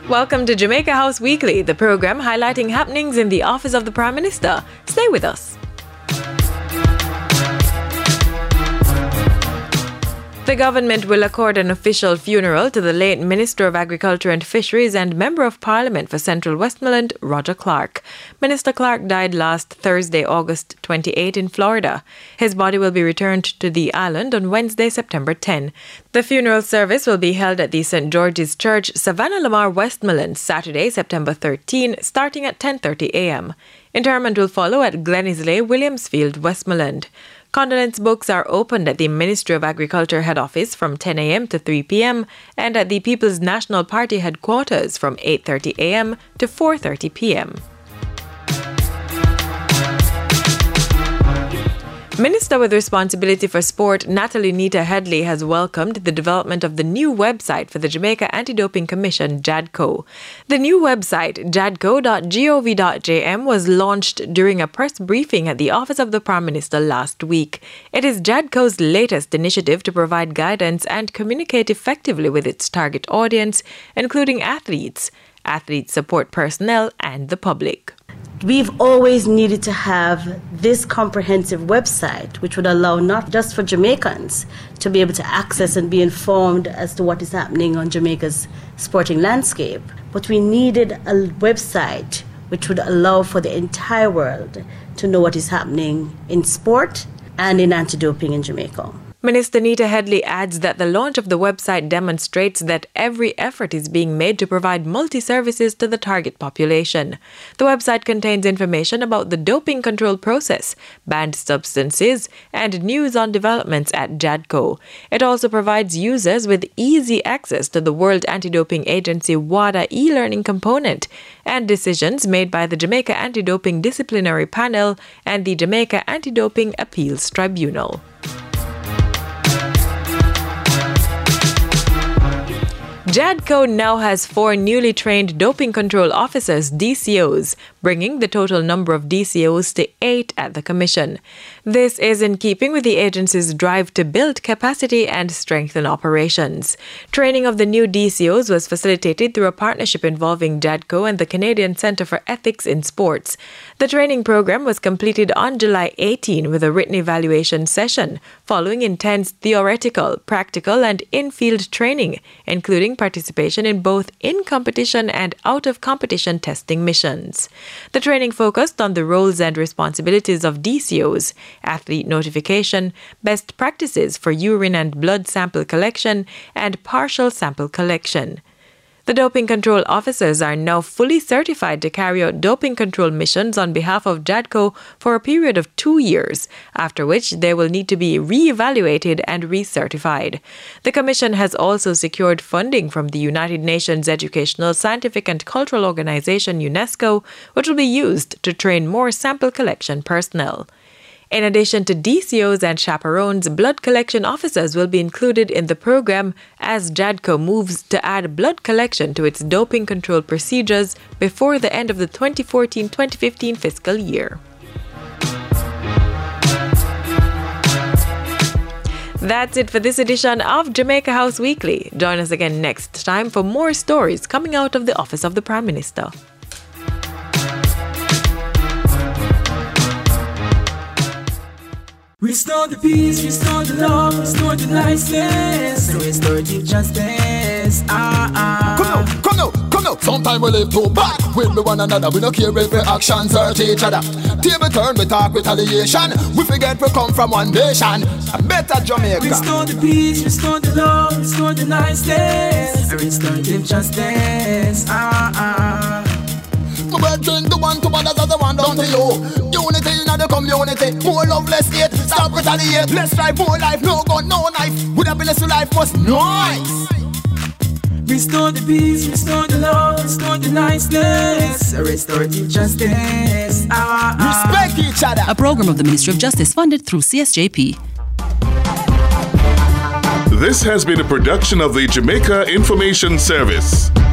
Welcome to Jamaica House Weekly, the program highlighting happenings in the office of the Prime Minister. Stay with us. The government will accord an official funeral to the late Minister of Agriculture and Fisheries and Member of Parliament for Central Westmoreland, Roger Clark. Minister Clark died last Thursday, August 28 in Florida. His body will be returned to the island on Wednesday, September 10. The funeral service will be held at the St. George's Church, Savannah Lamar, Westmoreland, Saturday, September 13, starting at 10:30 a.m. Interment will follow at Glenisley, Williamsfield, Westmoreland. Condolence books are opened at the Ministry of Agriculture head office from 10 a.m. to 3 p.m. and at the People's National Party headquarters from 8:30 a.m. to 4:30 p.m. Minister with responsibility for sport, Natalie Nita Headley, has welcomed the development of the new website for the Jamaica Anti-Doping Commission, JADCO. The new website, jadco.gov.jm, was launched during a press briefing at the Office of the Prime Minister last week. It is JADCO's latest initiative to provide guidance and communicate effectively with its target audience, including athletes, athlete support personnel, and the public. We've always needed to have this comprehensive website, which would allow not just for Jamaicans to be able to access and be informed as to what is happening on Jamaica's sporting landscape, but we needed a website which would allow for the entire world to know what is happening in sport and in anti-doping in Jamaica. Minister Nita Headley adds that the launch of the website demonstrates that every effort is being made to provide multi-services to the target population. The website contains information about the doping control process, banned substances, and news on developments at JADCO. It also provides users with easy access to the World Anti-Doping Agency WADA e-learning component and decisions made by the Jamaica Anti-Doping Disciplinary Panel and the Jamaica Anti-Doping Appeals Tribunal. JADCO now has 4 newly trained doping control officers, DCOs, bringing the total number of DCOs to 8 at the Commission. This is in keeping with the agency's drive to build capacity and strengthen operations. Training of the new DCOs was facilitated through a partnership involving JADCO and the Canadian Centre for Ethics in Sports. The training program was completed on July 18 with a written evaluation session, following intense theoretical, practical, and in-field training, including participation in both in-competition and out-of-competition testing missions. The training focused on the roles and responsibilities of DCOs, athlete notification, best practices for urine and blood sample collection, and partial sample collection. The doping control officers are now fully certified to carry out doping control missions on behalf of JADCO for a period of 2 years, after which they will need to be re-evaluated and recertified. The Commission has also secured funding from the United Nations Educational, Scientific and Cultural Organization, UNESCO, which will be used to train more sample collection personnel. In addition to DCOs and chaperones, blood collection officers will be included in the program as JADCO moves to add blood collection to its doping control procedures before the end of the 2014-2015 fiscal year. That's it for this edition of Jamaica House Weekly. Join us again next time for more stories coming out of the Office of the Prime Minister. Restore the peace, restore the love, restore the niceness, restorative justice. Come now. Sometimes we live too bad with one another. We don't care if our actions hurt each other. Table turn, we talk retaliation. We forget we come from one nation. A better Jamaica. Restore the peace, restore the love, restore the niceness, restorative justice. My brethren, the one to others as the one down to you. Unity in the community. More love, less hate. Stop retaliate. Let's strive for life. No gun, no knife. With a blessed life was nice. Restore the peace, restore the love, restore the niceness, restorative justice. Respect each other. A program of the Ministry of Justice funded through CSJP. This has been a production of the Jamaica Information Service.